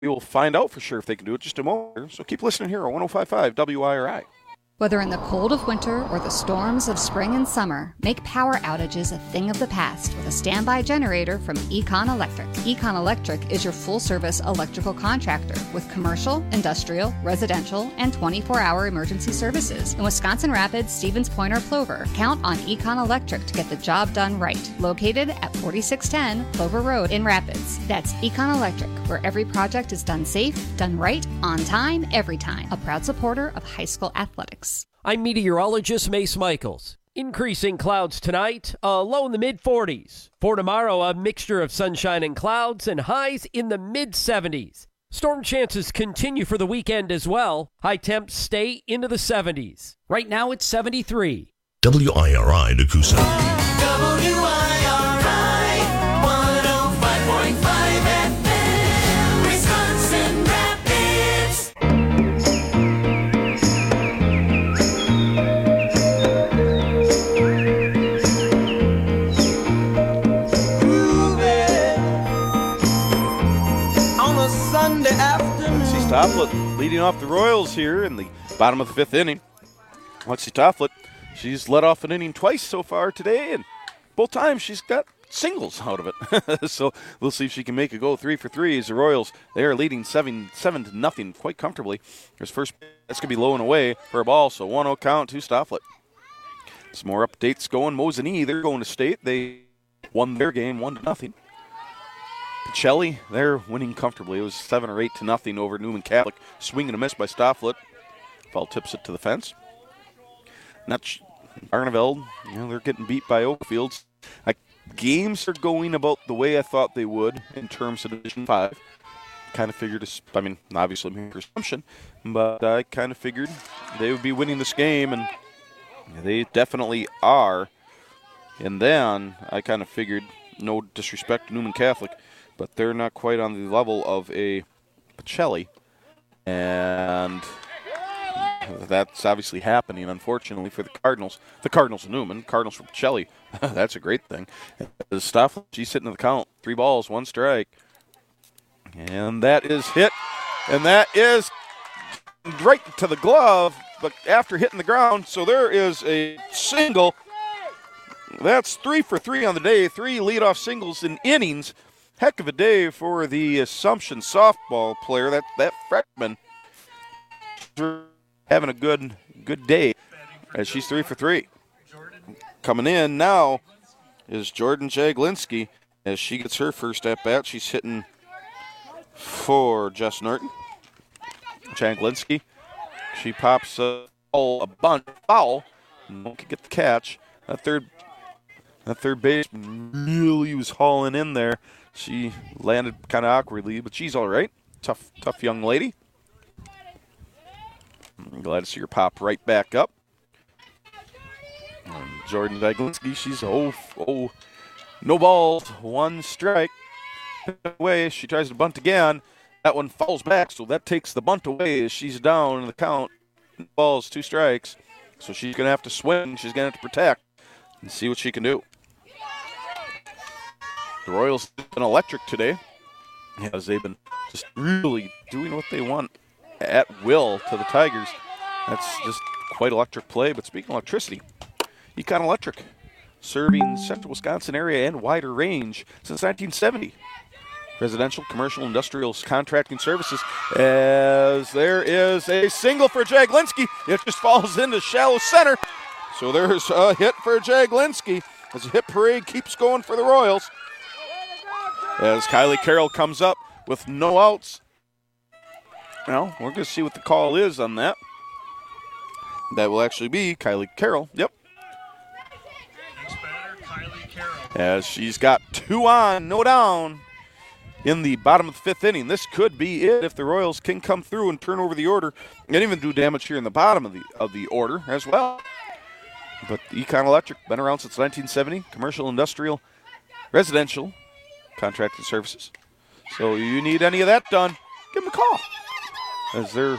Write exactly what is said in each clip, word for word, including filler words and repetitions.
we will find out for sure if they can do it just a moment. So keep listening here on one oh five point five W I R I. Whether in the cold of winter or the storms of spring and summer, make power outages a thing of the past with a standby generator from Econ Electric. Econ Electric is your full-service electrical contractor with commercial, industrial, residential, and twenty-four hour emergency services. In Wisconsin Rapids, Stevens Point, or Plover, count on Econ Electric to get the job done right. Located at forty-six ten Plover Road in Rapids. That's Econ Electric, where every project is done safe, done right, on time, every time. A proud supporter of high school athletics. I'm meteorologist Mace Michaels. Increasing clouds tonight, a low in the mid forties. For tomorrow, a mixture of sunshine and clouds and highs in the mid seventies. Storm chances continue for the weekend as well. High temps stay into the seventies. Right now it's seventy-three. W I R I Nakusa. W I R I one oh five point five F M, Wisconsin Rapids. On a Sunday afternoon. Lexi Tofflet leading off the Royals here in the bottom of the fifth inning. Lexi Tofflet, she's led off an inning twice so far today, and both times she's got singles out of it. So we'll see if she can make a go three for three as the Royals, they are leading seven, seven to nothing quite comfortably. There's first, that's going to be low and away for a ball, so one oh count to Tofflet. Some more updates going. Mosinee, they're going to state. They won their game one to nothing. Pacelli, they're winning comfortably. It was seven or eight to nothing over Newman Catholic. Swing and a miss by Stofflet. Foul tips it to the fence. Nutch, Barneveld, you know, they're getting beat by Oakfields. Like, games are going about the way I thought they would in terms of Division five. Kind of figured, I mean, obviously my assumption, but I kind of figured they would be winning this game, and they definitely are. And then I kind of figured, no disrespect to Newman Catholic, but they're not quite on the level of a Pacelli. And that's obviously happening, unfortunately, for the Cardinals. The Cardinals of Newman, Cardinals for Pacelli. That's a great thing. The stuff, she's sitting in the count. Three balls, one strike. And that is hit. And that is right to the glove, but after hitting the ground. So there is a single. That's three for three on the day. Three leadoff singles in innings. Heck of a day for the Assumption softball player. That that freshman having a good good day as she's three for three. Coming in now is Jordan Jaglinski as she gets her first at bat. She's hitting for Jess Norton. Jaglinski, she pops a, a bunt foul. No one can get the catch. That third that third base really was hauling in there. She landed kind of awkwardly, but she's all right. Tough, tough young lady. I'm glad to see her pop right back up. And Jordan Jaglinski, she's oh, oh, no balls, one strike. Away, she tries to bunt again. That one falls back, so that takes the bunt away as she's down in the count. Balls, two strikes. So she's going to have to swing. She's going to have to protect and see what she can do. The Royals have been electric today as they've been just really doing what they want at will to the Tigers. That's just quite electric play. But speaking of electricity, Econ Electric, serving central Wisconsin area and wider range since nineteen seventy. Residential, commercial, industrial contracting services. As there is a single for Jaglinski. It just falls into shallow center. So there's a hit for Jaglinski as the hit parade keeps going for the Royals. As Kylie Carroll comes up with no outs. Well, we're going to see what the call is on that. That will actually be Kylie Carroll. Yep. Kylie Carroll. As she's got two on, no down in the bottom of the fifth inning. This could be it if the Royals can come through and turn over the order and even do damage here in the bottom of the of the order as well. But Econ Electric, been around since nineteen seventy, commercial, industrial, residential, contracted services. So you need any of that done, give them a call. As they're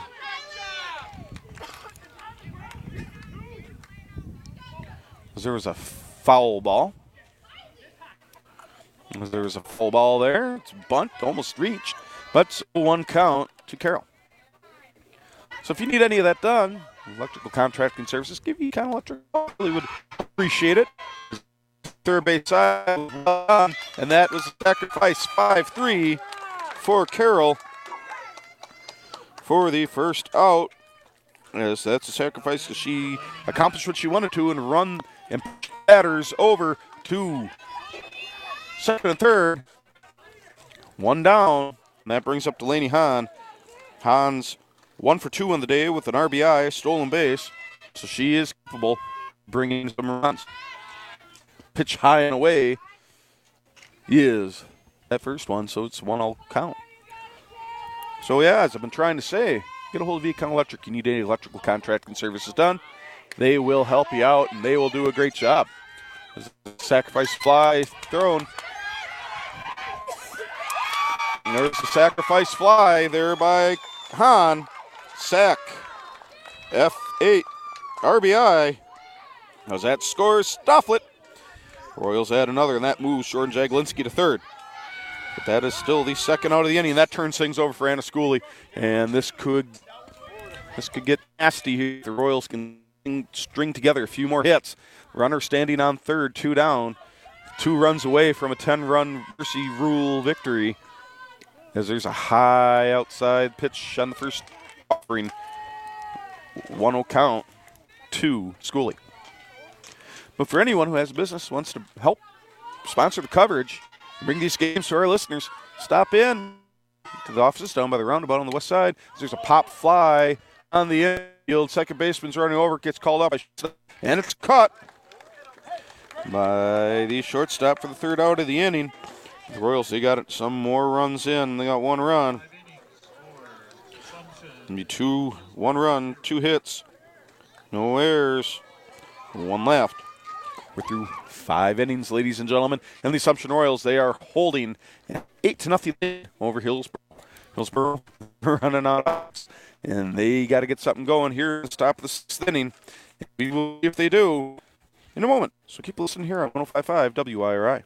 as there was a foul ball. As there was a foul ball there. It's bunt, almost reached. But one count to Carroll. So if you need any of that done, electrical contracting services, give you Econ Electric. Really would appreciate it. Third base side, and that was a sacrifice five three for Carroll for the first out. Yes, that's a sacrifice because she accomplished what she wanted to and run and push batters over to second and third. One down, and that brings up Delaney Hahn. Hahn's one for two on the day with an R B I, stolen base, so she is capable of bringing some runs. Pitch high and away is that first one, so it's one all count. So yeah, as I've been trying to say, get a hold of Econ Electric. You need any electrical contracting services done, they will help you out, and they will do a great job. Sacrifice fly thrown. And there's a sacrifice fly there by Hahn. Sack. F eight. R B I. As that scores Stofflet. Royals add another, and that moves Jordan Jaglinski to third. But that is still the second out of the inning. That turns things over for Anna Schooley. And this could this could get nasty here. The Royals can string together a few more hits. Runner standing on third, two down. Two runs away from a ten-run Mercy Rule victory. As there's a high outside pitch on the first offering. one oh count to Schooley. But for anyone who has a business, wants to help sponsor the coverage, bring these games to our listeners, stop in to the offices down by the roundabout on the west side. There's a pop fly on the infield. Second baseman's running over, gets called up, and it's caught by the shortstop for the third out of the inning. The Royals, they got some more runs in. They got one run. Maybe two, one run, two hits, no errors, one left. We're through five innings, ladies and gentlemen. And the Assumption Royals, they are holding an eight to nothing over Hillsborough. Hillsborough running out, and they got to get something going here at the top of the sixth inning. We will see if they do in a moment. So keep listening here on one oh five point five W I R I.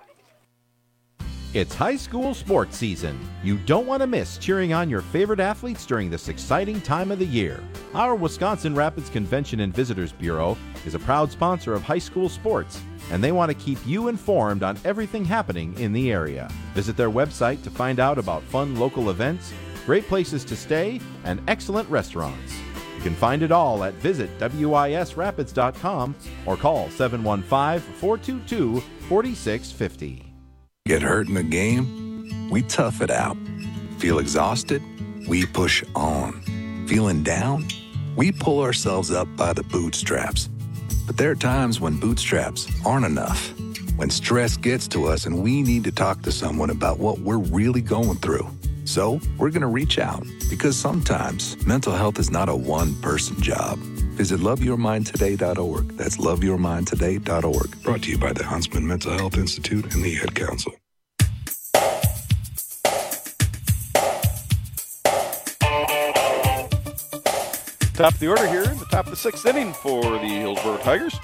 It's high school sports season. You don't want to miss cheering on your favorite athletes during this exciting time of the year. Our Wisconsin Rapids Convention and Visitors Bureau is a proud sponsor of high school sports, and they want to keep you informed on everything happening in the area. Visit their website to find out about fun local events, great places to stay, and excellent restaurants. You can find it all at visit W I S rapids dot com or call seven one five, four two two, four six five zero. Get hurt in the game? We tough it out. Feel exhausted? We push on. Feeling down? We pull ourselves up by the bootstraps. But there are times when bootstraps aren't enough. When stress gets to us and we need to talk to someone about what we're really going through. So we're going to reach out, because sometimes mental health is not a one-person job. Visit love your mind today dot org. That's love your mind today dot org. Brought to you by the Huntsman Mental Health Institute and the Ad Council. Top of the order here, the top of the sixth inning for the Hillsborough Tigers.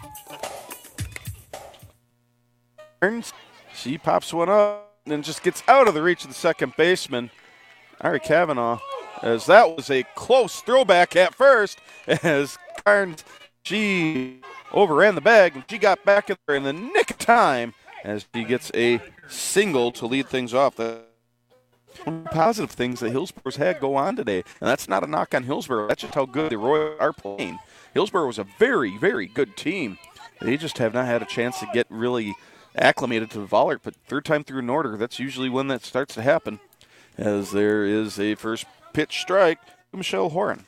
She pops one up and then just gets out of the reach of the second baseman, Ari Kavanaugh, as that was a close throwback at first, as Carnes, she overran the bag, and she got back in there in the nick of time as she gets a single to lead things off. The one of the positive things that Hillsborough's had go on today, and that's not a knock on Hillsborough. That's just how good the Royals are playing. Hillsborough was a very, very good team. They just have not had a chance to get really acclimated to the Vollert, but third time through an order, that's usually when that starts to happen, as there is a first pitch strike to Michelle Horan.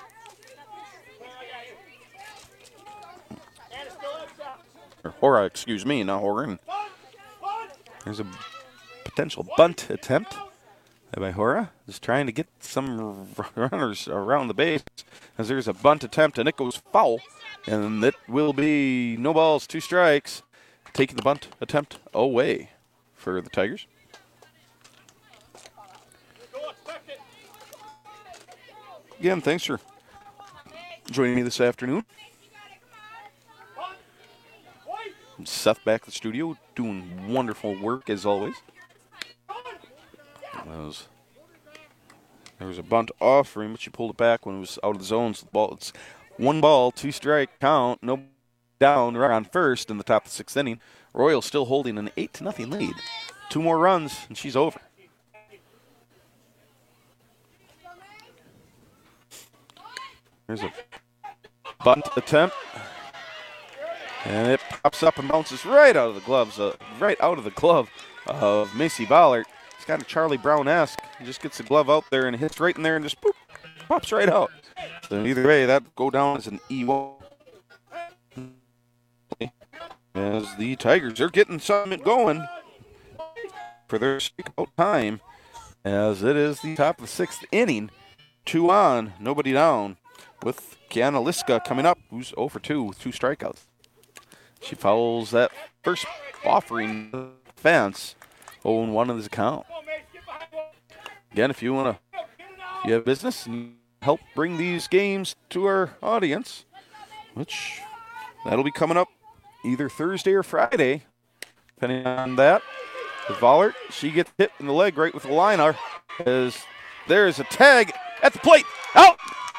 Or Hora, excuse me, not Horan. There's a potential bunt attempt by Hora. Just trying to get some runners around the base, as there's a bunt attempt, and it goes foul. And it will be no balls, two strikes, taking the bunt attempt away for the Tigers. Again, thanks for joining me this afternoon. Seth back at the studio doing wonderful work as always. That was There was a bunt offering, but she pulled it back when it was out of the zone. So the ball, it's one ball, two strike count, no down, right on first in the top of the sixth inning. Royals still holding an eight to nothing lead. Two more runs, and she's over. There's a bunt attempt, and it pops up and bounces right out of the gloves, uh, right out of the glove of Macy Ballard. It's kind of Charlie Brown-esque. He just gets the glove out there and hits right in there and just boop, pops right out. So either way, that go down as an E one. As the Tigers are getting something going for their strikeout time, as it is the top of the sixth inning, two on, nobody down, with Kiana Liska coming up, who's oh for two with two strikeouts. She fouls that first offering fence, oh and one in this account. Again, if you want to, if you have business and you help bring these games to our audience, which that'll be coming up either Thursday or Friday, depending on that. The Vollert, she gets hit in the leg right with the liner, as there is a tag at the plate, out!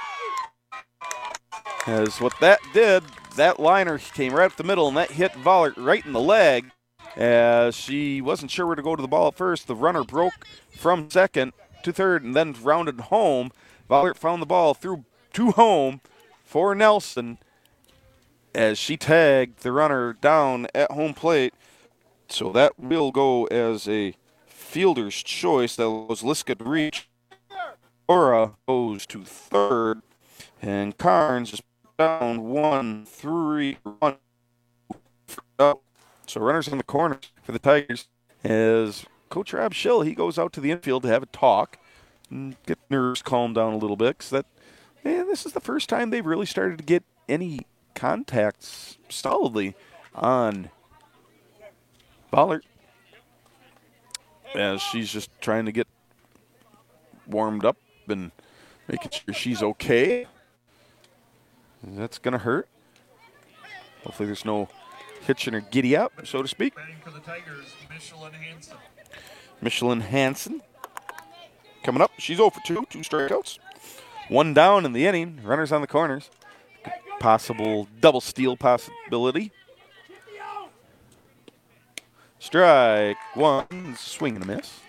As what that did, that liner came right up the middle, and that hit Vollert right in the leg, as she wasn't sure where to go to the ball at first. The runner broke from second to third and then rounded home. Vollert found the ball through to home for Nelson, as she tagged the runner down at home plate. So that will go as a fielder's choice. That was Liska to reach. Ora goes to third, and Carnes is down one, three, one. Up. So runners in the corner for the Tigers, as Coach Rob Schill, he goes out to the infield to have a talk and get nerves calmed down a little bit, because that, man, this is the first time they've really started to get any contacts solidly on Ballard, as she's just trying to get warmed up and making sure she's okay. That's going to hurt. Hopefully there's no hitching or giddy up, so to speak. Batting for the Tigers, Michelin Hansen. Michelin Hansen coming up. She's oh for two, two strikeouts. One down in the inning. Runners on the corners. Possible double steal possibility. Strike one, swing and a miss.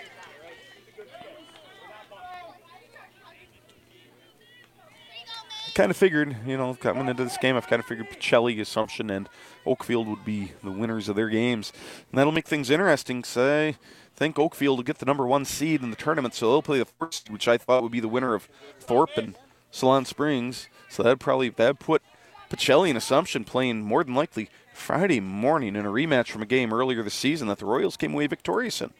Kind of figured, you know, coming into this game, I've kind of figured Pacelli, Assumption, and Oakfield would be the winners of their games. And that'll make things interesting, because I think Oakfield will get the number one seed in the tournament, so they'll play the first, which I thought would be the winner of Thorpe and Salon Springs. So that'd probably that'd put Pacelli and Assumption playing more than likely Friday morning in a rematch from a game earlier this season that the Royals came away victorious in.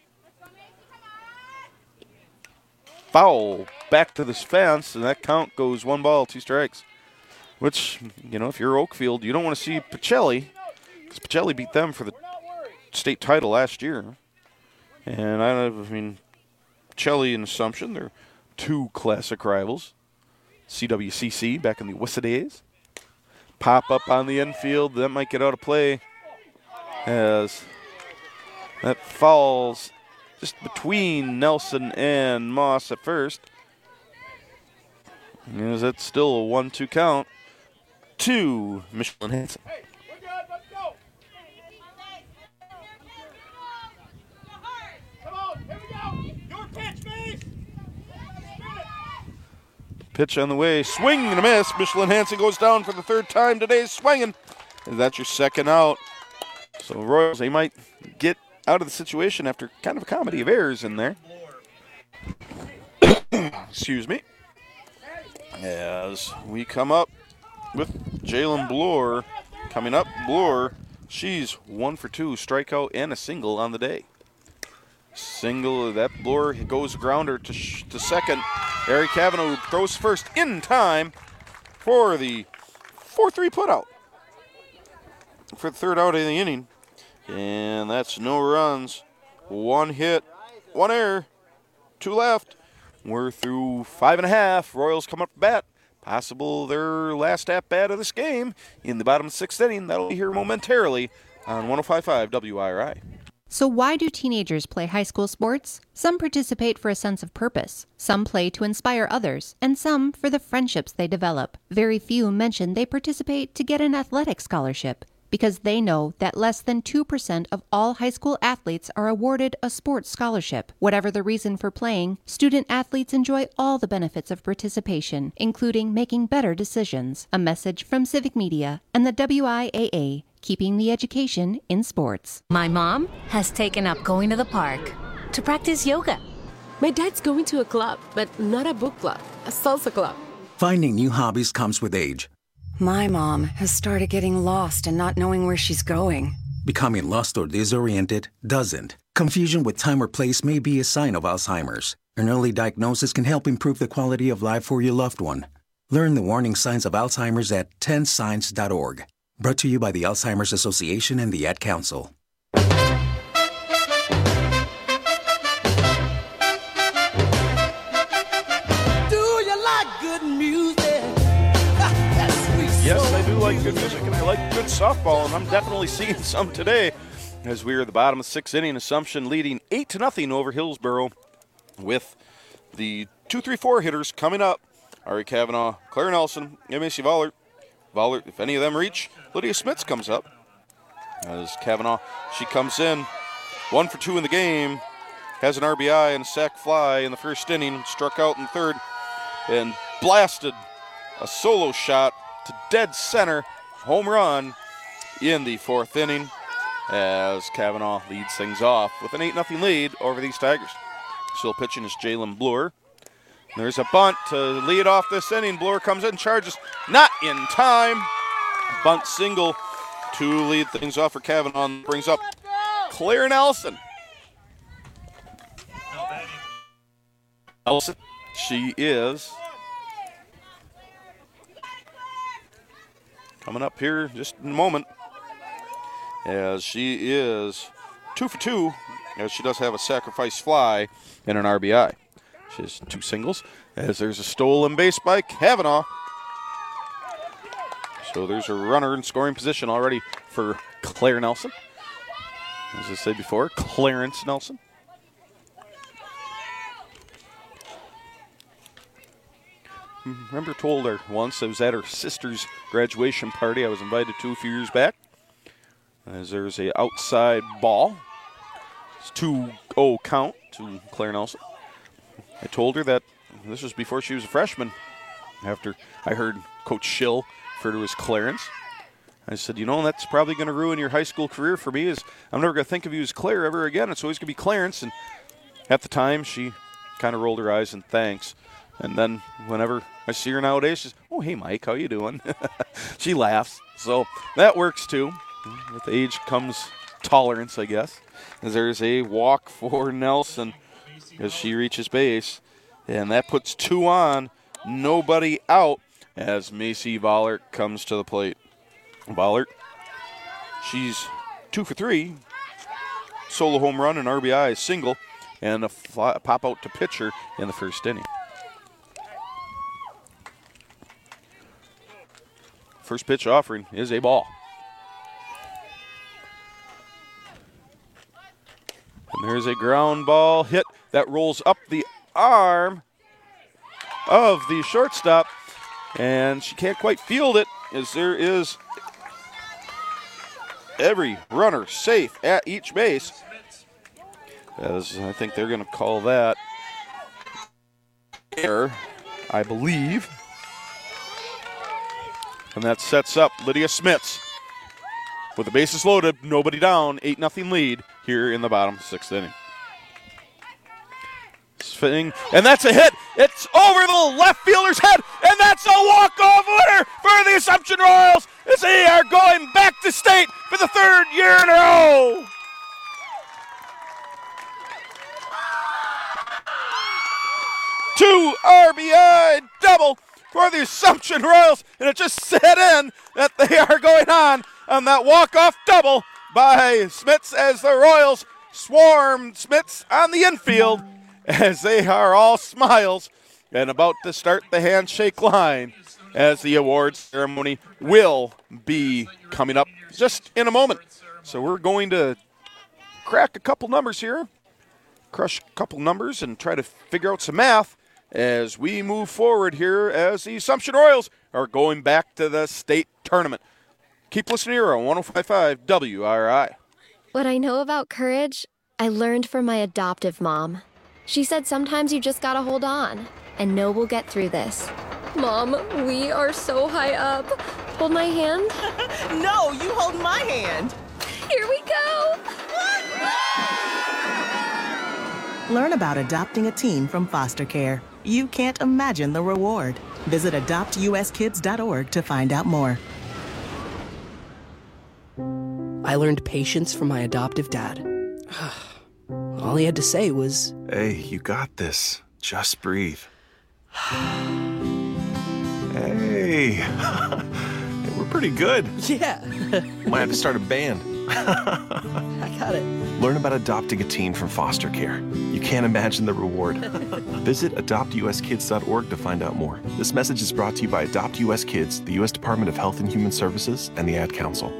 Foul back to this fence, and that count goes one ball, two strikes. Which, you know, if you're Oakfield, you don't want to see Pacelli, because Pacelli beat them for the state title last year. And I, I mean, Pacelli and Assumption, they're two classic rivals. C W C C back in the WISA days. Pop up on the infield, that might get out of play, as that falls just between Nelson and Moss at first. Is it still a one two count to Michelin Hansen? Pitch on the way, swing and a miss. Michelin Hansen goes down for the third time today, swinging. And that's your second out. So Royals, they might get out of the situation after kind of a comedy of errors in there. Excuse me. As we come up with Jalen Bloor coming up. Bloor, she's one for two, strikeout and a single on the day. Single, that Bloor goes grounder to, sh- to second. Harry Cavanaugh throws first in time for the four three putout for the third out of the inning. And that's no runs, one hit, one error, two left. We're through five and a half. Royals come up to bat. Possible their last at bat of this game in the bottom of the sixth inning. That'll be here momentarily on one oh five point five W I R I. So why do teenagers play high school sports? Some participate for a sense of purpose, some play to inspire others, and some for the friendships they develop. Very few mention they participate to get an athletic scholarship, because they know that less than two percent of all high school athletes are awarded a sports scholarship. Whatever the reason for playing, student athletes enjoy all the benefits of participation, including making better decisions. A message from Civic Media and the W I A A, keeping the education in sports. My mom has taken up going to the park to practice yoga. My dad's going to a club, but not a book club, a salsa club. Finding new hobbies comes with age. My mom has started getting lost and not knowing where she's going. Becoming lost or disoriented doesn't. Confusion with time or place may be a sign of Alzheimer's. An early diagnosis can help improve the quality of life for your loved one. Learn the warning signs of Alzheimer's at ten signs dot org. Brought to you by the Alzheimer's Association and the Ad Council. Yes, I do like good music, and I like good softball, and I'm definitely seeing some today. As we are at the bottom of the sixth inning, Assumption leading eight to nothing over Hillsboro, with the two three four hitters coming up. Ari Kavanaugh, Claire Nelson, and Macy Vollert. Vollert, if any of them reach, Lydia Smits comes up. As Kavanaugh, she comes in, one for two in the game, has an R B I and a sac fly in the first inning, struck out in the third, and blasted a solo shot to dead center, home run in the fourth inning, as Kavanaugh leads things off with an eight nothing lead over these Tigers. Still pitching is Jalen Bloor. There's a bunt to lead off this inning. Bloor comes in, charges, not in time. Bunt single to lead things off for Kavanaugh. Brings up Claire Nelson. Nelson, she is coming up here just in a moment, as she is two for two, as she does have a sacrifice fly and an R B I. She has two singles, as there's a stolen base by Kavanaugh. So there's a runner in scoring position already for Claire Nelson. As I said before, Clarence Nelson. Remember told her once, I was at her sister's graduation party I was invited to a few years back. As there's a outside ball. It's two oh count to Claire Nelson. I told her that this was before she was a freshman, after I heard Coach Schill refer to as Clarence. I said, you know, that's probably going to ruin your high school career for me, is I'm never going to think of you as Claire ever again. It's always going to be Clarence. And at the time, she kind of rolled her eyes in thanks. And then whenever I see her nowadays, she's, oh, hey, Mike, how you doing? She laughs. So that works, too. With age comes tolerance, I guess. As there's a walk for Nelson as she reaches base. And that puts two on, nobody out, as Macy Vollert comes to the plate. Vollert, she's two for three. Solo home run, an R B I, single, and a fly, pop out to pitcher in the first inning. First pitch offering is a ball. And there's a ground ball hit that rolls up the arm of the shortstop, and she can't quite field it, as there is every runner safe at each base, as I think they're going to call that error, I believe. And that sets up Lydia Smits with the bases loaded, nobody down, eight nothing lead here in the bottom sixth inning. Swing, and that's a hit. It's over the left fielder's head, and that's a walk-off winner for the Assumption Royals, as they are going back to state for the third year in a row. Two R B I double for the Assumption Royals, and it just set in that they are going on on that walk-off double by Smits, as the Royals swarm Smits on the infield, as they are all smiles and about to start the handshake line, as the awards ceremony will be coming up just in a moment. So we're going to crack a couple numbers here, crush a couple numbers, and try to figure out some math as we move forward here as the Assumption Royals are going back to the state tournament. Keep listening here on one oh five point five W R I. What I know about courage, I learned from my adoptive mom. She said sometimes you just gotta hold on and know we'll get through this. Mom, we are so high up. Hold my hand. No, you hold my hand. Here we go. Learn about adopting a teen from foster care. You can't imagine the reward. Visit adopt u s kids dot org to find out more. I learned patience from my adoptive dad. All he had to say was, "Hey, you got this. Just breathe." Hey, we're pretty good. Yeah. Might have to start a band. I got it. Learn about adopting a teen from foster care. You can't imagine the reward. Visit adopt u s kids dot org to find out more. This message is brought to you by Adopt U S Kids, the U S Department of Health and Human Services, and the Ad Council.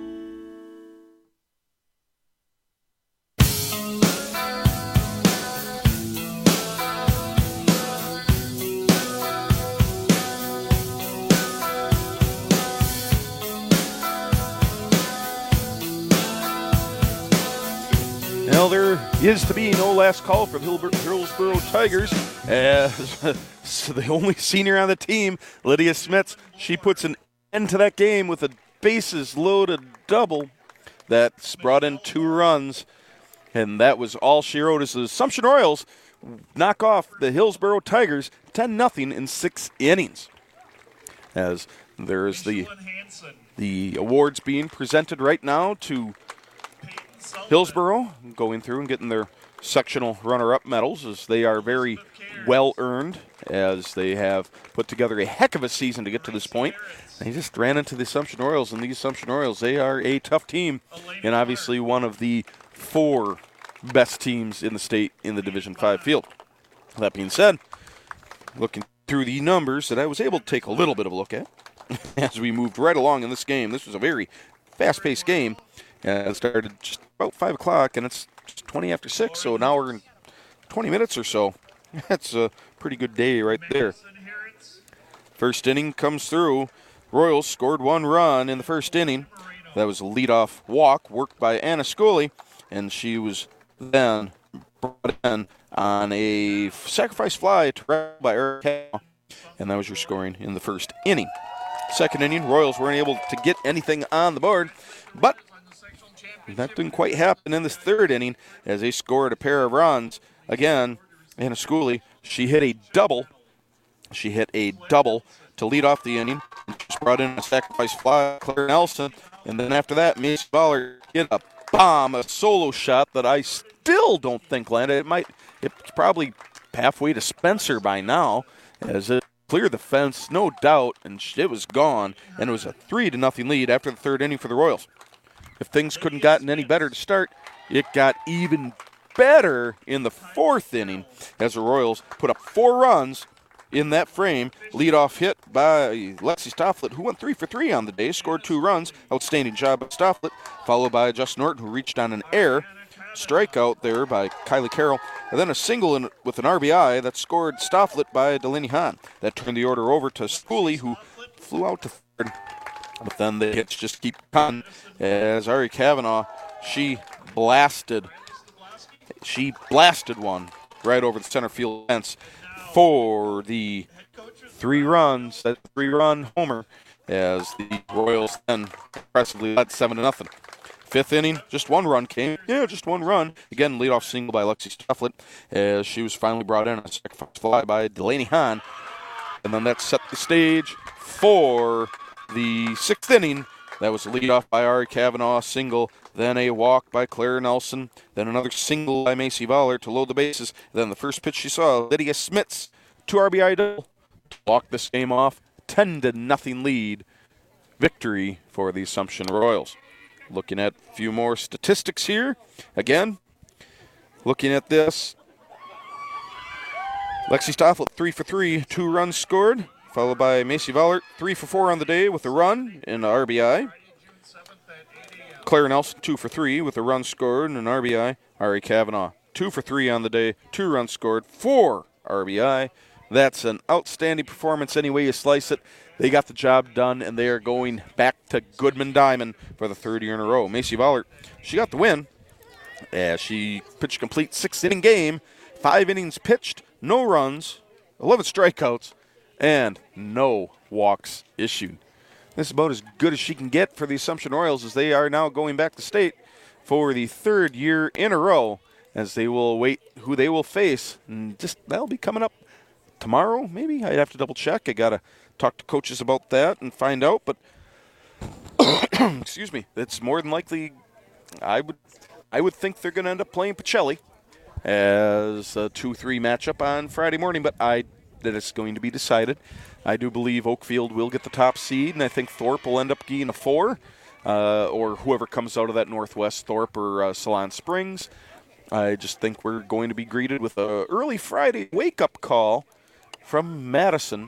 Well, there is to be no last call for the Hilbert- Hillsboro Tigers, as so the only senior on the team, Lydia Smits, she puts an end to that game with a bases-loaded double that's brought in two runs, and that was all she wrote. As the Assumption Royals knock off the Hillsboro Tigers ten nothing in six innings. As there's the the awards being presented right now to Hillsboro, going through and getting their sectional runner-up medals, as they are very well-earned, as they have put together a heck of a season to get to this point. They just ran into the Assumption Royals, and the Assumption Royals, they are a tough team, and obviously one of the four best teams in the state in the Division five field. That being said, looking through the numbers that I was able to take a little bit of a look at as we moved right along in this game. This was a very fast-paced game. Uh, it started just about five o'clock, and it's just twenty after six, so now we're in twenty minutes or so. That's a pretty good day right there. First inning comes through. Royals scored one run in the first inning. That was a leadoff walk worked by Anna Scully, and she was then brought in on a sacrifice fly to right by Eric, and that was your scoring in the first inning. Second inning, Royals weren't able to get anything on the board, but that didn't quite happen in this third inning as they scored a pair of runs. Again, Anna Scully, she hit a double. She hit a double to lead off the inning. She brought in a sacrifice fly, Claire Nelson, and then after that, Macy Baller hit a bomb, a solo shot that I still don't think landed. It might, it's probably halfway to Spencer by now, as it cleared the fence, no doubt, and it was gone. And it was a three to nothing lead after the third inning for the Royals. If things couldn't gotten any better to start, it got even better in the fourth inning as the Royals put up four runs in that frame. Leadoff hit by Lexi Stofflet, who went three for three on the day, scored two runs. Outstanding job by Stofflet, followed by Justin Norton, who reached on an error. Strikeout there by Kylie Carroll, and then a single in, with an R B I that scored Stofflet by Delaney Hahn. That turned the order over to Schooley, who flew out to third. But then the hits just keep coming as Ari Kavanaugh, she blasted, she blasted one right over the center field fence for the three runs, that three-run homer, as the Royals then impressively led seven to nothing. Fifth inning, just one run came. Yeah, just one run. Again, leadoff single by Lexi Stofflet as she was finally brought in on a sacrifice fly by Delaney Hahn. And then that set the stage for the sixth inning. That was a leadoff by Ari Kavanaugh, single, then a walk by Claire Nelson, then another single by Macy Voller to load the bases. Then the first pitch she saw, Lydia Smits, two R B I double, to walk this game off. ten to nothing lead. Victory for the Assumption Royals. Looking at a few more statistics here. Again, looking at this, Lexi Stofflet, three for three, two runs scored, followed by Macy Vollert, three for four on the day with a run and an R B I. Claire Nelson, two for three with a run scored and an R B I. Ari Kavanaugh, two for three on the day, two runs scored, four R B I. That's an outstanding performance any way you slice it. They got the job done, and they are going back to Goodman Diamond for the third year in a row. Macy Vollert, she got the win as she pitched a complete six-inning game, five innings pitched, no runs, eleven strikeouts, and no walks issued. This is about as good as she can get for the Assumption Royals as they are now going back to state for the third year in a row as they will await who they will face. And just that'll be coming up tomorrow, maybe. I'd have to double check. I got to talk to coaches about that and find out. But, excuse me, it's more than likely I would I would think they're going to end up playing Pacelli as a two three matchup on Friday morning. But I that it's going to be decided. I do believe Oakfield will get the top seed, and I think Thorpe will end up getting a four, uh, or whoever comes out of that Northwest, Thorpe or uh, Salon Springs. I just think we're going to be greeted with an early Friday wake-up call from Madison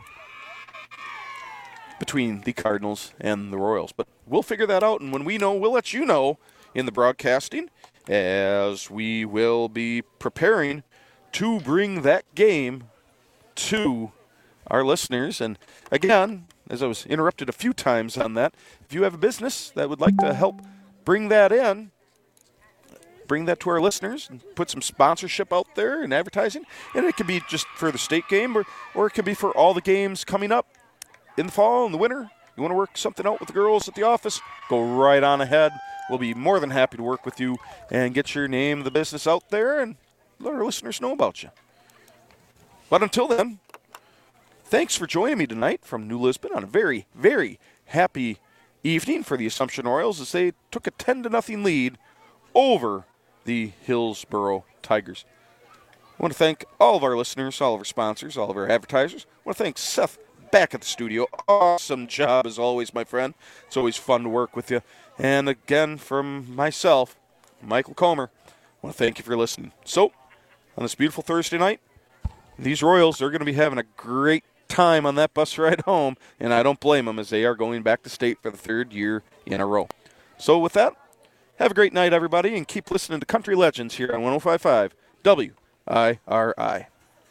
between the Cardinals and the Royals. But we'll figure that out, and when we know, we'll let you know in the broadcasting as we will be preparing to bring that game to our listeners. And again, as I was interrupted a few times on that, if you have a business that would like to help bring that in, bring that to our listeners and put some sponsorship out there and advertising, and it could be just for the state game or, or it could be for all the games coming up in the fall and the winter. You want to work something out with the girls at the office, go right on ahead. We'll be more than happy to work with you and get your name, the business out there, and let our listeners know about you. But until then, thanks for joining me tonight from New Lisbon on a very, very happy evening for the Assumption Royals as they took a ten to nothing lead over the Hillsboro Tigers. I want to thank all of our listeners, all of our sponsors, all of our advertisers. I want to thank Seth back at the studio. Awesome job as always, my friend. It's always fun to work with you. And again, from myself, Michael Comer, I want to thank you for listening. So, on this beautiful Thursday night, these Royals are going to be having a great time on that bus ride home, and I don't blame them as they are going back to state for the third year in a row. So with that, have a great night, everybody, and keep listening to Country Legends here on one oh five point five W I R I.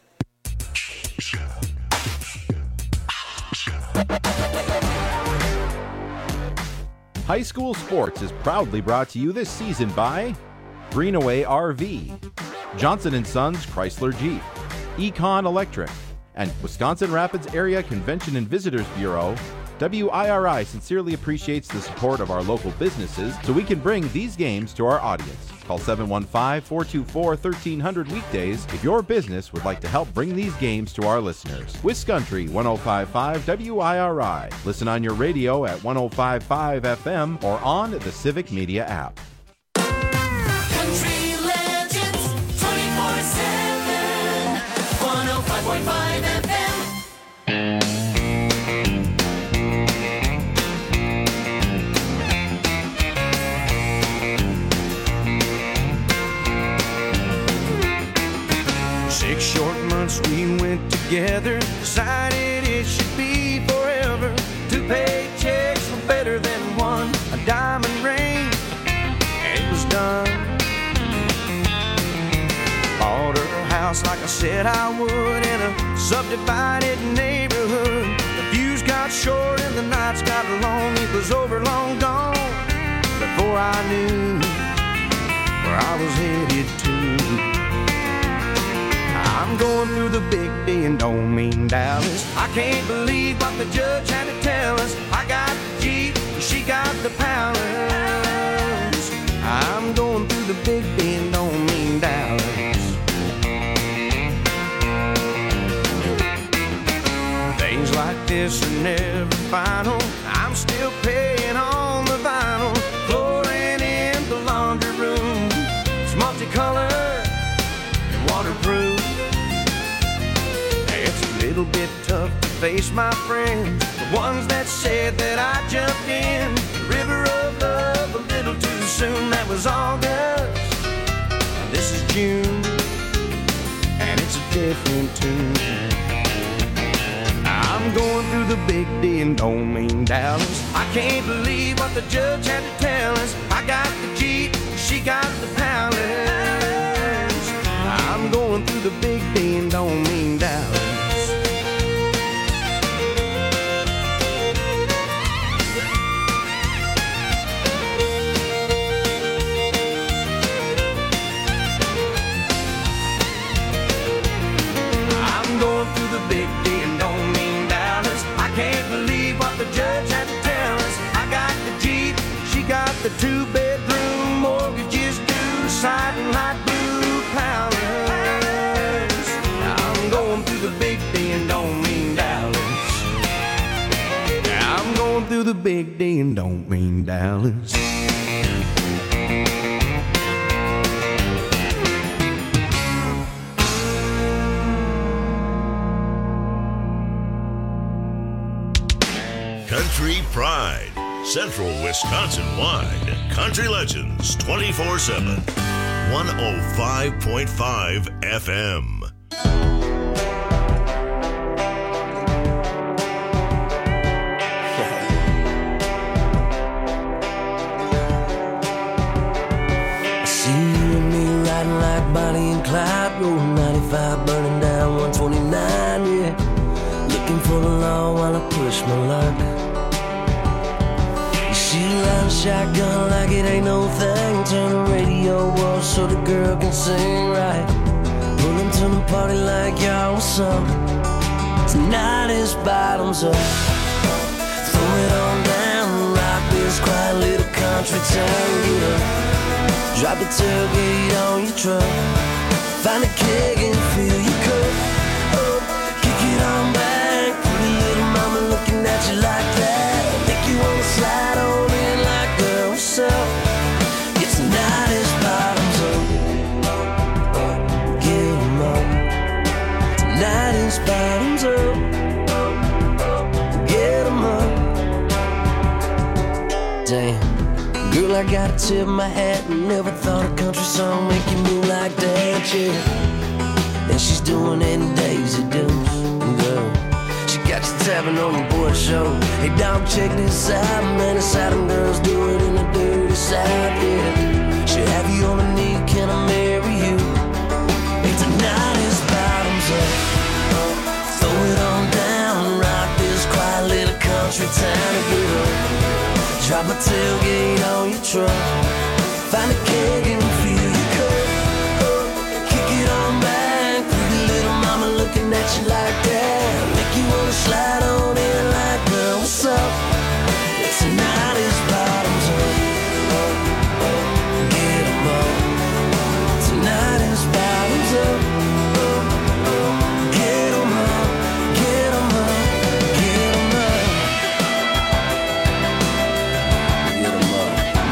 High School Sports is proudly brought to you this season by Greenaway R V, Johnson and Sons Chrysler Jeep, Econ Electric, and Wisconsin Rapids Area Convention and Visitors Bureau. W I R I sincerely appreciates the support of our local businesses so we can bring these games to our audience. Call seven one five, four two four, one three zero zero weekdays if your business would like to help bring these games to our listeners. Wiscountry one oh five point five W I R I. Listen on your radio at one oh five point five F M or on the Civic Media app. Country Legends twenty-four seven, one oh five point five F M. Six short months we went together, decided it should be forever. Two paychecks were better than one, a diamond ring, and it was done. Bought her a house like I said I would in a subdivided neighborhood. The views got short and the nights got long, it was over long gone before I knew where I was headed to. I'm going through the big D and don't mean Dallas. I can't believe what the judge had to tell us. I got the Jeep, she got the palace. I'm going through the big D and don't mean Dallas. Things like this are never final. I'm still paying on the vinyl. Flooring in the laundry room, it's multicolored and waterproof. A little bit tough to face my friends, the ones that said that I jumped in the river of love a little too soon. That was August, this is June, and it's a different tune. I'm I'm going through the big D and don't mean Dallas. I can't believe what the judge had to tell us. I got the Jeep, she got the palace. I'm going through the big D and don't mean Dallas. I'm going through the big D and don't mean Dallas. I can't believe what the judge had to tell us. I got the Jeep, she got the two-bedroom, mortgages due, siding light blue palace. I'm going through the big D and don't mean Dallas. I'm going through the big D and don't mean Dallas. Country Pride, Central Wisconsin-wide. Country Legends twenty-four seven. one oh five point five F M. I see you and me riding like Bonnie and Clyde, rolling ninety-five, burning down one twenty-nine, yeah. Looking for the law while I push my luck. You shoot out a shotgun like it ain't no thing. Turn the radio off so the girl can sing right. Pulling to the party like y'all what's up. Tonight is bottoms up. Throw it on down, rock this quiet little country town. Get up, drop the tailgate on your truck. Find a keg and fill your cup up. Kick it on back, pretty little mama looking at you like that. Make you wanna slide on in like girl, what's up? It's tonight is bottoms up. Get 'em up. Tonight is bottoms up. Get 'em up. Damn, girl, I gotta tip my hat. Never thought a country song make you move like that, yeah. And she's doing it in Daisy Dukes, girl. She got you tapping on your boy show. Hey dog, check this out, man. The Southern girls do it in the dirty South, yeah. She'll have you on a knee, can I marry you? Hey, tonight is bottoms up. Throw it on down, rock this quiet little country town to get up. Drop a tailgate on your truck. Find a keg and fill your cup up. Kick it on back, pretty little mama looking at you like that. Make you wanna slide on in like girl, what's up? Tonight is bottoms up. Get 'em up. Tonight is bottoms up. Get 'em up. Get 'em up. Get 'em up. Get 'em up.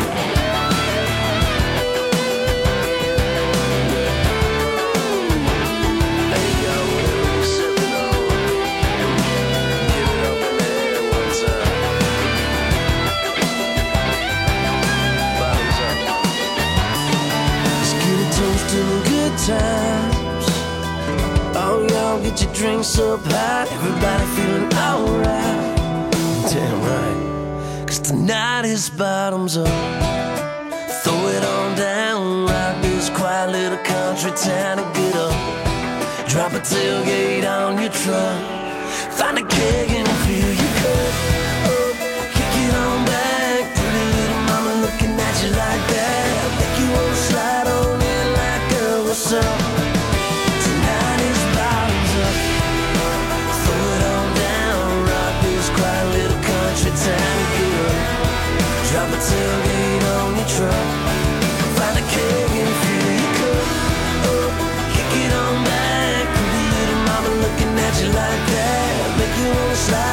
Hey yo, we're sipping on. Give it up in the air one time. Bottoms up. Let's get a toast to the good times. Oh, y'all get your drinks up high. Everybody feeling alright. Damn right. Cause tonight is bottoms up. Throw it on down. Rock this quiet little country town and get up. Drop a tailgate on your truck. Find a keg and fill your cup up. Kick it on back. Pretty little mama looking at you like that. Make you wanna slide on in like girl, what's up? Tonight is bottoms up. Throw it on down. Rock this quiet little country town and get up. Drop a tailgate on your truck. Find a keg and fill your cup up. Kick it on back. Pretty little mama looking at you like that. Make you wanna slide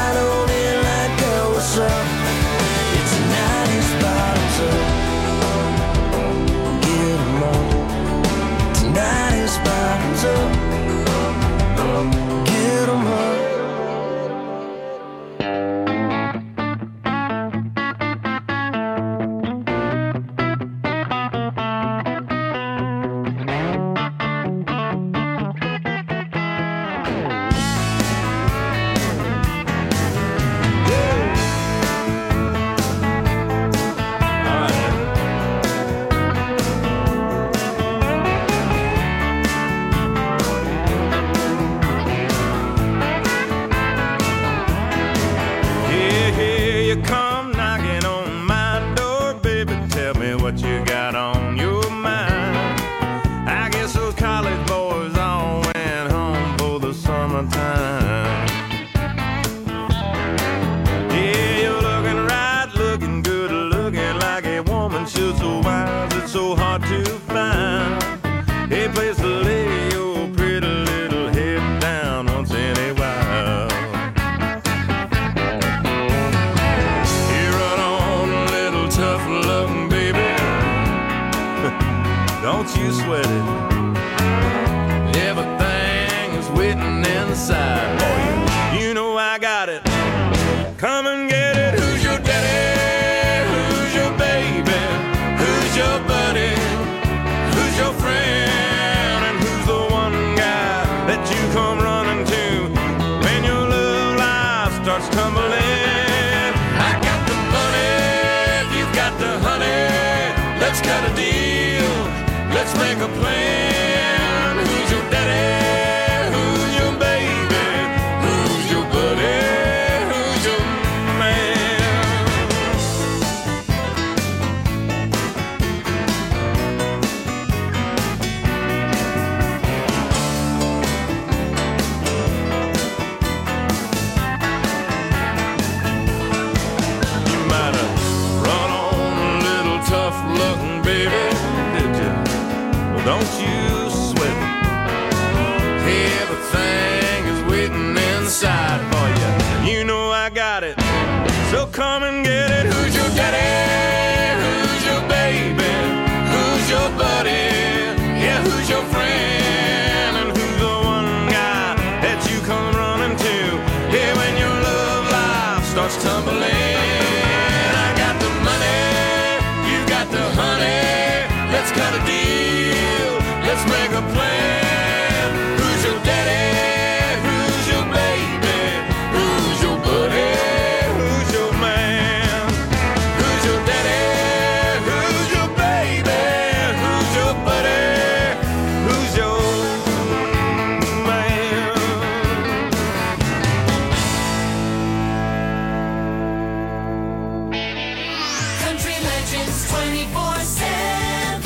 you sweat it. Everything is waiting inside for you. You know I got it. Come and get it. Who's your daddy? Who's your baby? Who's your buddy? Who's your friend? And who's the one guy that you come running to when your love life starts tumbling? I got the money, if you've got the honey. Let's cut a deal. Let's make a plan. Who's your daddy? Who's your baby? Who's your buddy? Don't you sweat it. Everything is waiting inside for you. You know I got it. So come and get it. Who's your daddy? Who's your baby? Who's your buddy? Yeah, who's your friend? And who's the one guy that you come running to? Yeah, when your love life starts tumbling. I got the money, you got the honey. Let's cut a deal. Let's make a plan. Who's your daddy? Who's your baby? Who's your buddy? Who's your man? Who's your daddy? Who's your baby? Who's your buddy? Who's your man? Country Legends twenty-four seven.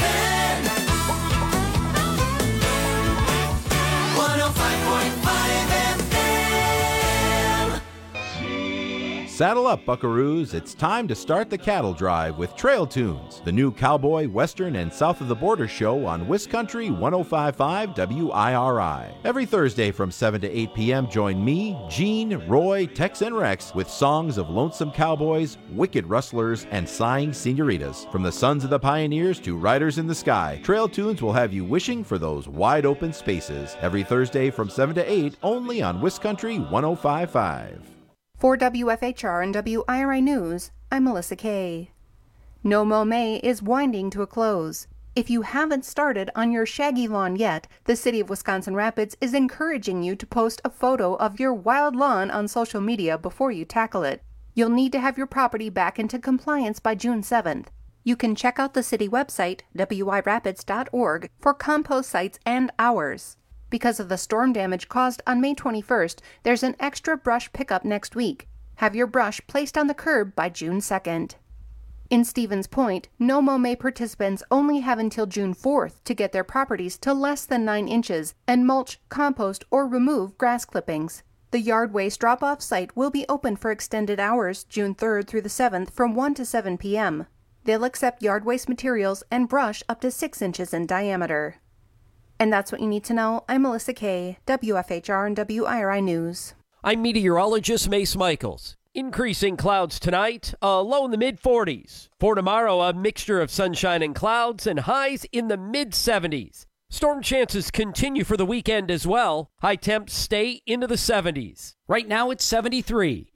one oh five point five F M. Saddle up, buckaroos. It's time to start the cattle drive with Trail Tunes, the new cowboy, western, and south of the border show on Wiscountry one oh five point five W I R I. Every Thursday from seven to eight p.m., join me, Gene, Roy, Tex, and Rex with songs of lonesome cowboys, wicked rustlers, and sighing senoritas. From the sons of the pioneers to riders in the sky, Trail Tunes will have you wishing for those wide open spaces. Every Thursday from seven to eight, only on Wiscountry one oh five point five. For W F H R and W I R I News, I'm Melissa Kay. No Mow May is winding to a close. If you haven't started on your shaggy lawn yet, the City of Wisconsin Rapids is encouraging you to post a photo of your wild lawn on social media before you tackle it. You'll need to have your property back into compliance by June seventh. You can check out the city website, w i rapids dot org, for compost sites and hours. Because of the storm damage caused on May twenty-first, there's an extra brush pickup next week. Have your brush placed on the curb by June second. In Stevens Point, No Mow May participants only have until June fourth to get their properties to less than nine inches and mulch, compost, or remove grass clippings. The yard waste drop-off site will be open for extended hours June third through the seventh from one to seven p.m. They'll accept yard waste materials and brush up to six inches in diameter. And that's what you need to know. I'm Melissa Kay, W F H R and W I R I News. I'm meteorologist Mace Michaels. Increasing clouds tonight, a low in the mid forties. For tomorrow, a mixture of sunshine and clouds and highs in the mid seventies. Storm chances continue for the weekend as well. High temps stay into the seventies. Right now it's seventy-three.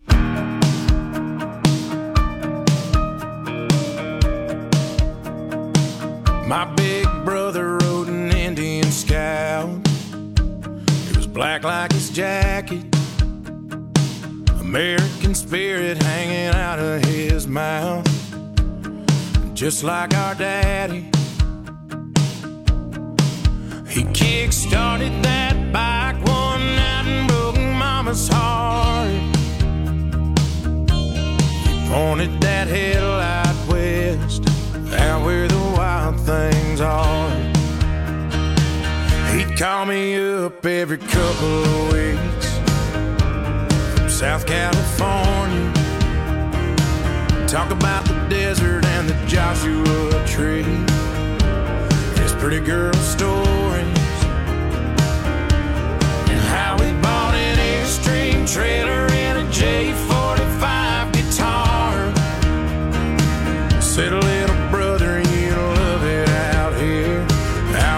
My big brother rode an Indian Scout. It was black like his jacket, American spirit hanging out of his mouth, just like our daddy. He kick-started that bike one night and broke Mama's heart. He pointed that headlight west, out where the wild things are. He'd call me up every couple of weeks from South California, talk about the desert and the Joshua Tree, his pretty girl stories, and how he bought an Airstream trailer and a J forty-five guitar. Said, little brother, you love it out here,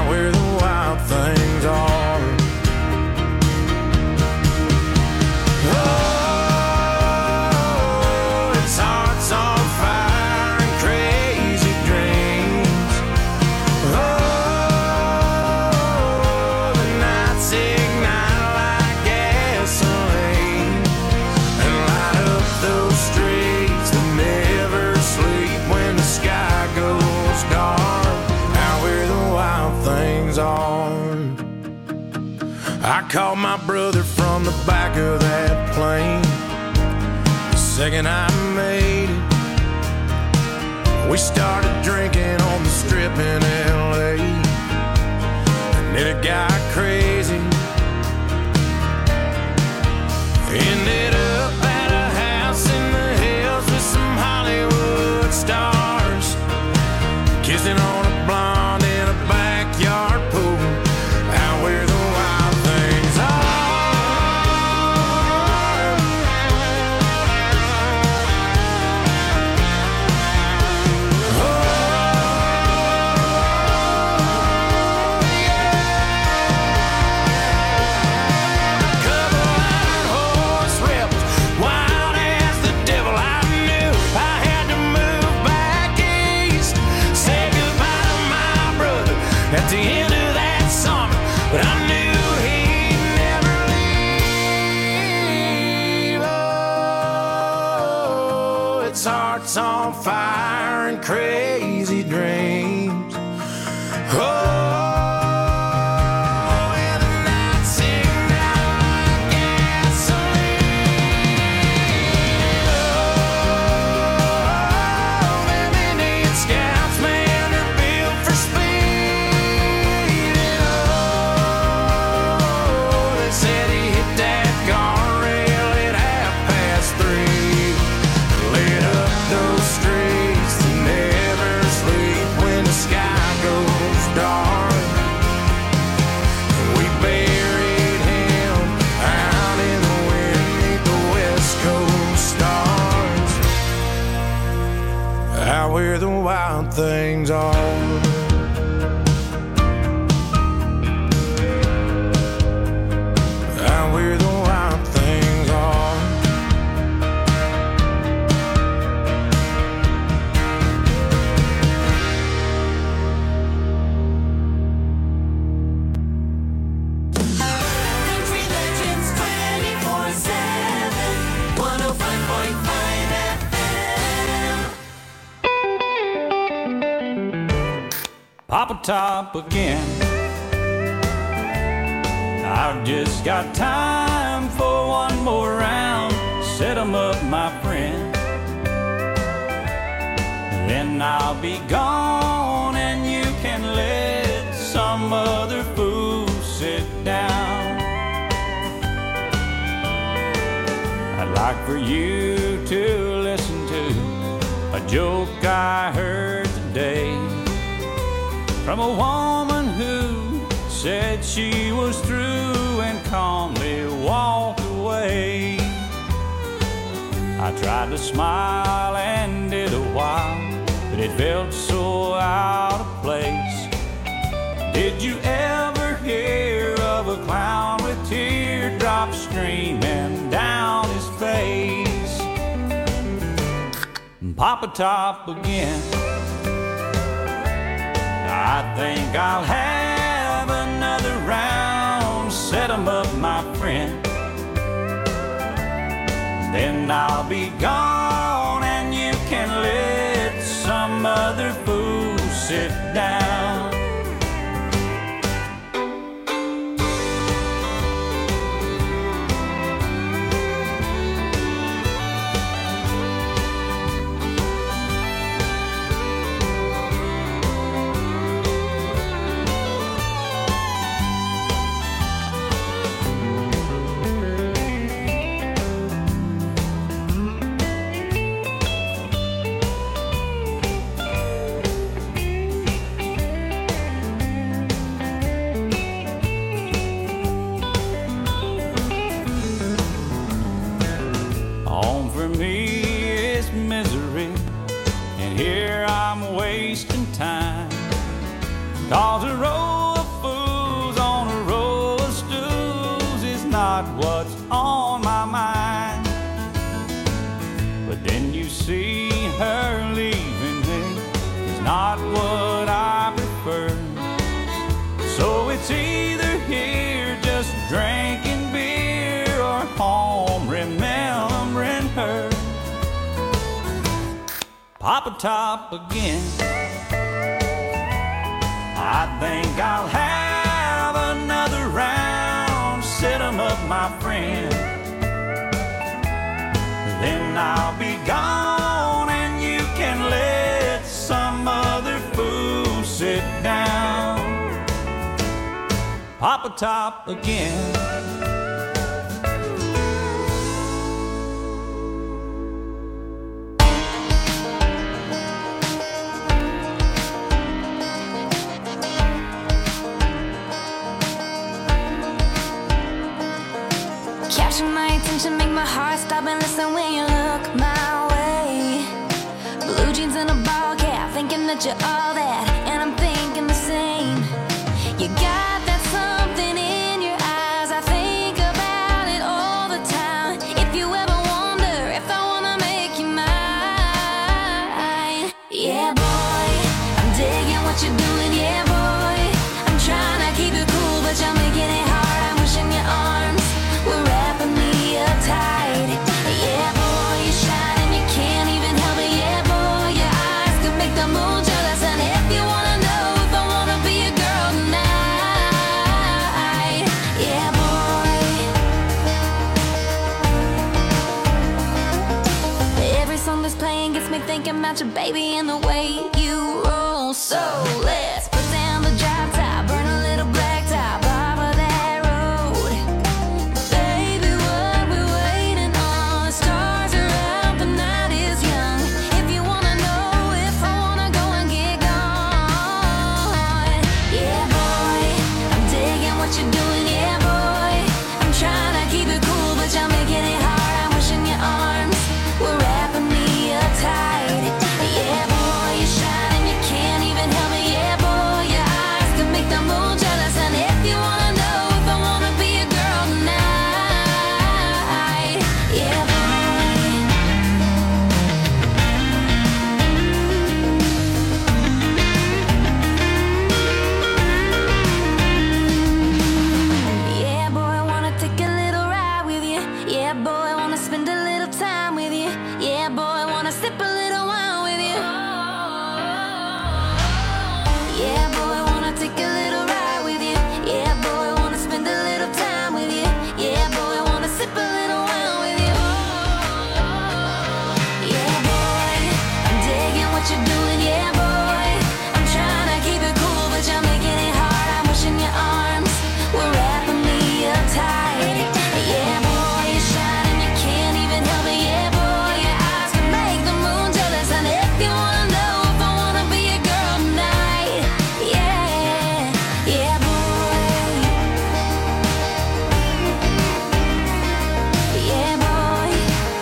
I called my brother from the back of that plane the second I made it. We started drinking on the strip in L A, and then it got crazy. Ended up at a house in the hills with some Hollywood stars, kissing on a blonde in a backyard pool, out where the wild things are. Oh, yeah. Couple iron horse rebels, wild as the devil. I knew I had to move back east, say goodbye to my brother at the end of that summer, but I knew he'd never leave. Oh, its heart's on fire and crazy dreams. Oh, and the night sing down like gasoline. Oh, them Indian scouts, man, they're built for speed. Oh, they said he hit that guardrail at half past three. Lit up those streets that never sleep when the sky goes dark. We buried him out in the wind 'neath the West Coast stars, out where the wild things are. Out where the wild things are. Country Legends twenty-four seven, one oh five point five F M. Papa Top again. I've just got time for one more round. Set 'em up, my friend. Then I'll be gone and you can let some other fool sit down. I'd like for you to listen to a joke I heard today from a woman who said she was through and calmly walked away. I tried to smile and did a while, but it felt so out of place. Did you ever hear of a clown with teardrops streaming down his face? Papa Top again. I think I'll have another round. Set 'em up, my friend. Then I'll be gone and you can let some other fool sit down. Home for me is misery, and here I'm wasting time. Cause a row of fools on a row of stools is not what's on my mind. But then you see her leaving me is not what I prefer. So it's either here just drinking beer or home remembering her. Papa Top again. I think I'll have another round. my friend. Then I'll be gone and you can let some other fool sit down. Papa Top again. Capture my attention, make my heart stop and listen when you look my way. Blue jeans and a ball cap, thinking that you're all that, and I'm thinking the same. You got that something in your eyes, I think about it all the time. If you ever wonder if I wanna make you mine, yeah boy, I'm digging what you're doing, yeah boy. I'm trying to keep it cool, but you're making it hard. I'm wishing your arms were wrapping me up tight. Yeah boy, you shine and you can't even help it. Yeah boy, your eyes could make the moon jealous. And if you wanna know if I wanna be a girl tonight, yeah boy. Every song that's playing gets me thinking about your baby and the way you roll. So let's put down the drop top, burn a little black top off of that road. Baby, what we waiting on? The stars are out, the night is young. If you wanna know if I wanna go and get gone, yeah boy, I'm digging what you're doing, yeah boy. I'm trying to keep it cool, but you're making it hard. I'm wishing your arms were wrapping me up tight. Yeah boy, you shine and you can't even help it. Yeah boy, your eyes can make the moon jealous. And if you wanna know if I wanna be a girl tonight, yeah boy. Yeah boy, I wanna take a little ride with you. Yeah boy, I wanna spend a little time with you. Yeah boy, I wanna sip a little wine with you. Yeah boy, I wanna take a little ride with you. Yeah boy, I wanna spend a little time with you. Yeah boy, I wanna sip a little wine with you. Yeah boy, I'm digging what you're doing. Yeah boy, I'm trying to keep it cool, but you're making it hard. I'm wishing your arms were wrapping me up tight. Yeah boy, you shine and you can't even help it. Yeah boy, your eyes can make the moon jealous. And if you wanna know if I wanna be a girl tonight, yeah, yeah boy, yeah boy,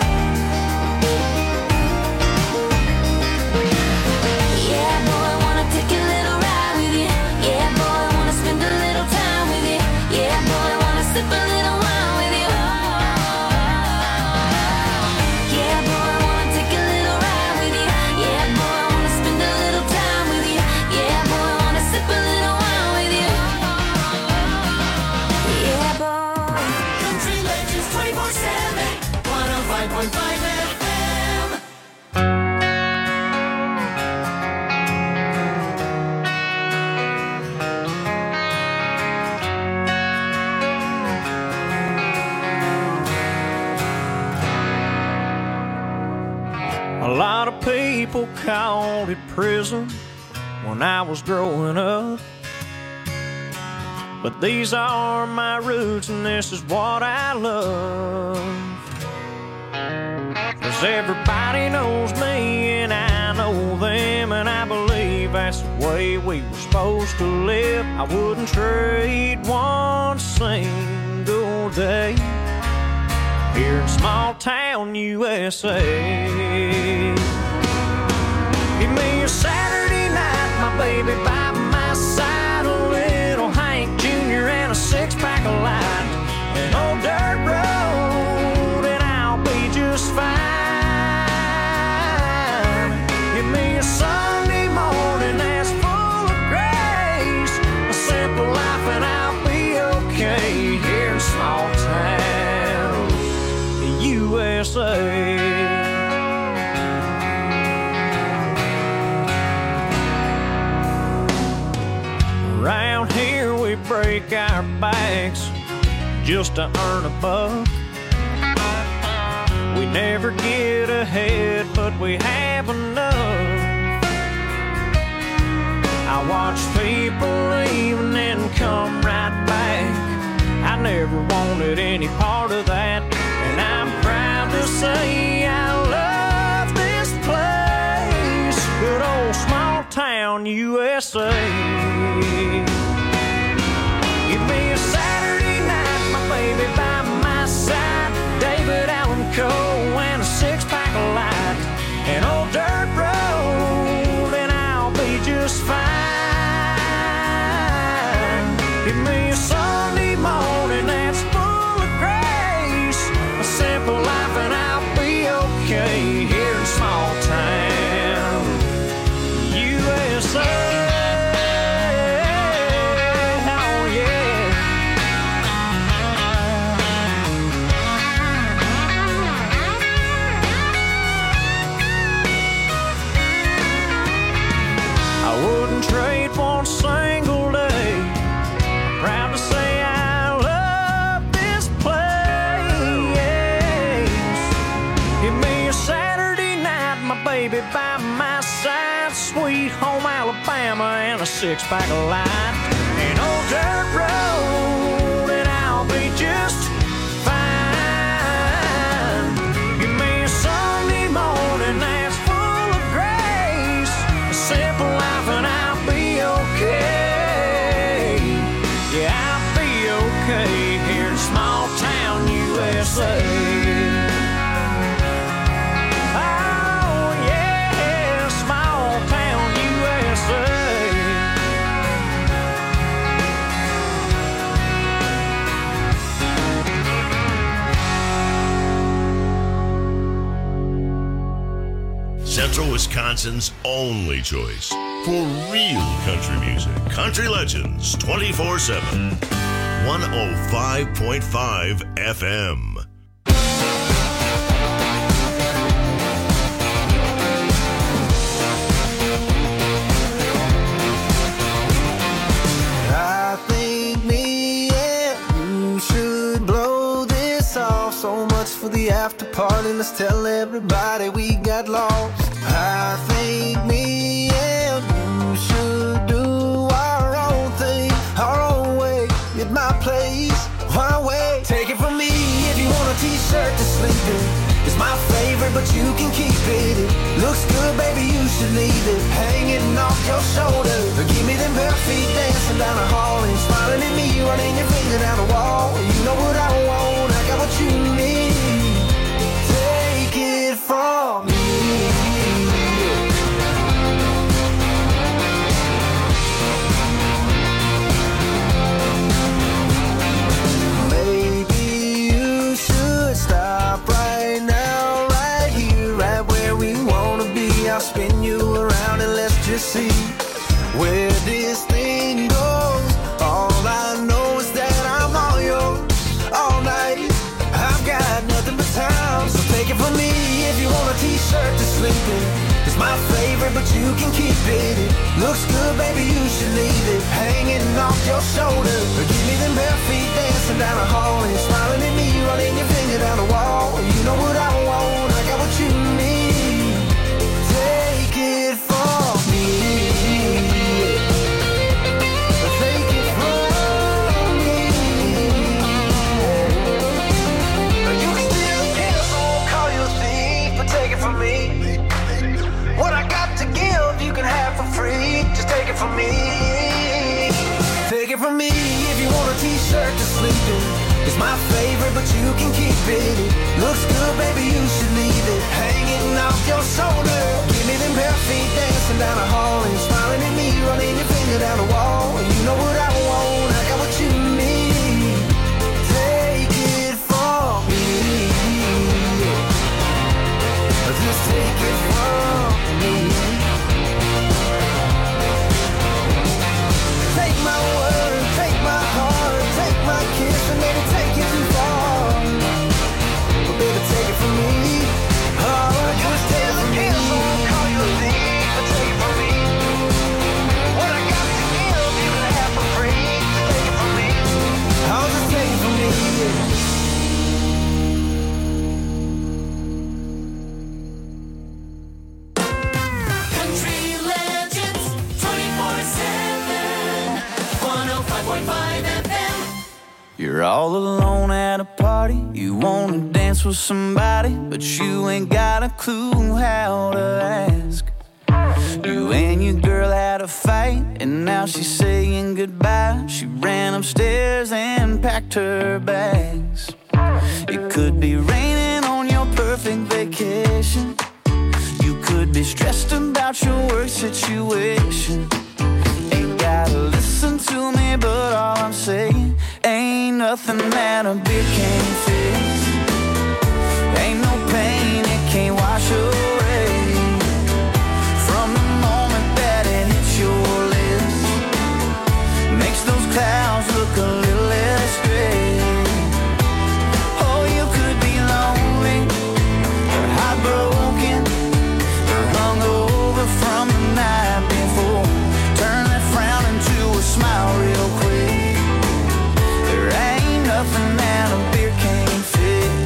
yeah boy, I wanna take a little ride with you. Yeah boy, I wanna spend a little time with you. Yeah boy, I wanna sip a little wine with you. Yeah boy, I wanna take a little ride with you. Yeah boy, I wanna spend a little time with you. Yeah boy, I wanna sip a little wine with you. Yeah boy. Country Legends twenty-four seven, one oh five point five F M. A lot of people called it prison when I was growing up. But these are my roots and this is what I love. 'Cause everybody knows me and I know them, and I believe that's the way we were supposed to live. I wouldn't trade one single day here in small town U S A. Give me a Saturday night, my baby by my side, a little Hank Junior and a six-pack of light, an old dirt road, and I'll be just fine. Give me a Sunday morning that's full of grace, a simple life, and I'll be okay here in small town U S A. Around here we break our backs just to earn a buck. We never get ahead, but we have enough. I watch people leave and then come right back. I never wanted any part of that, and I'm proud to say I love this place. Good old small town U S A. Give me a Saturday night, my baby by my side, David Allen Coe and a six-pack of light, an old dirt road, and I'll be just fine. Give me a Sunday morning that's full of grace, a simple life, and I'll be okay here in small town U S A. Trade one single day. I'm proud to say I love this place. Give me a Saturday night, my baby by my side, sweet home Alabama, and a six-pack of light, an old dirt road, and I'll be just fine. Give me a Sunday morning that's full of grace, a simple life, and I'll okay. Yeah, I'll be okay here in small town U S A. Oh yeah, small town U S A. Central Wisconsin's only choice for real country music. Country Legends twenty-four seven. one oh five point five F M. I think me and you should blow this off. So much for the after party, let's tell everybody we got lost. I think me and you should do our own thing, our own way, at my place, my way. Take it from me, if you want a t-shirt to sleep in, it's my favorite, but you can keep it. It looks good, baby, you should leave it hanging off your shoulder. Give me them bare feet dancing down the hall and smiling at me, running your finger down the wall. You know what I want, I got what you need. Take it from me. Stop right now, right here, right where we wanna be. I'll spin you around and let's just see where this thing goes. All I know is that I'm all yours all night. I've got nothing but time, so take it from me. If you want a t-shirt to sleep in, it's my favorite, but you can keep it. It looks good, baby, you should leave it hanging off your shoulder. Give me them bare feet dancing down the hall and smiling at me, running your finger down the wall. You know what I want, I got what you need. Take it from me. Take it from me. You can still get us, I won't call you a thief, but take it from me. What I got to give, you can have for free. Just take it from me. Take it from me. If you want a t-shirt to sleep in, it's my favorite, but you can keep it. It looks good, baby, you should leave it hanging off your shoulder. Give me them bare feet dancing down the hall and smiling at me, running your finger down the wall. You know what I want, I got what you need. Take it from me. Just take it from me. Take my word, take my heart, take my kiss, and maybe take it too far. But baby, take it from me. Oh, just take it from me. I won't call you a thief, but take it from me. What I got to give, you can have for free. Just take it from me. Oh, just take it from me. You're all alone at a party. You wanna dance with somebody, but you ain't got a clue how to ask. You and your girl had a fight, and now she's saying goodbye. She ran upstairs and packed her bags. It could be raining on your perfect vacation. You could be stressed about your work situation. Ain't gotta listen to me, but all I'm saying, ain't nothing that a beer can't fix. Ain't no pain it can't wash away. From the moment that it hits your lips, makes those clouds look a little less gray. Oh, you could be lonely, or heartbroken, or hungover from the night before. Turn that frown into a smile real quick. There ain't nothing that a beer can't fix.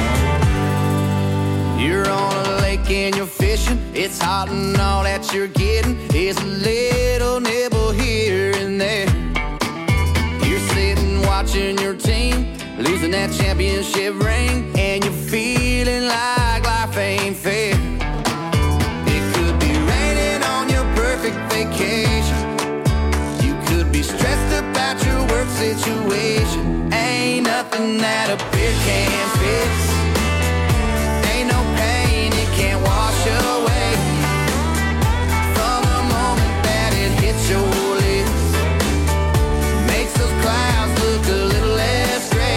You're on a lake and you're fishing. It's hot and all that you're getting is a little nibble here and there. You're sitting watching your team losing that championship ring, and you're feeling like life ain't fair. It could be raining on your perfect vacation. You could be stressed about your work situation. Ain't nothing that a beer can't fix. Ain't no pain it can't wash away. From the moment that it hits your lips, makes those clouds look a little less gray.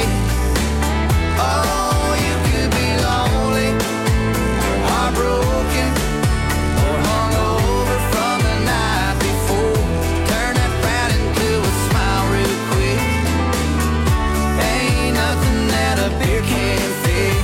Oh, you could be lonely, or heartbroken, or hungover from the night before. Turn that frown into a smile real quick. Ain't nothing that a beer can't fix.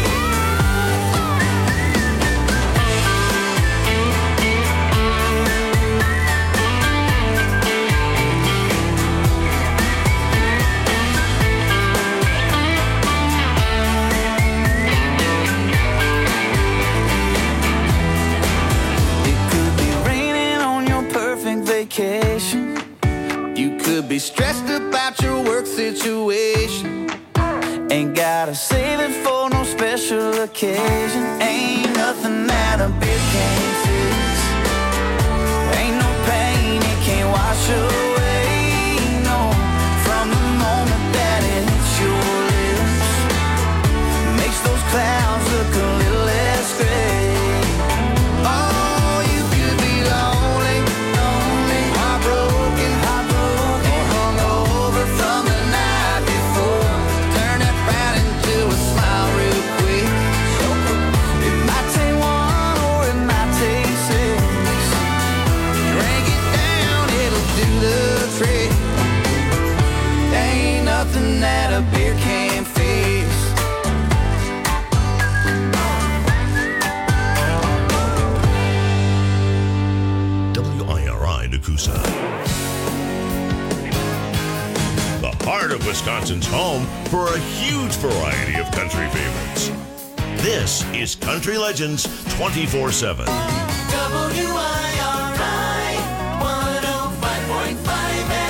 Vacation. You could be stressed about your work situation. Ain't gotta save it for no special occasion. Ain't nothing that a beer can't fix. Ain't no pain it can't wash away. No, from the moment that it hits your lips, makes those clouds look a little less gray. That a beer can't fix. W I R I Nakusa. The heart of Wisconsin's home for a huge variety of country favorites. This is Country Legends twenty-four seven. W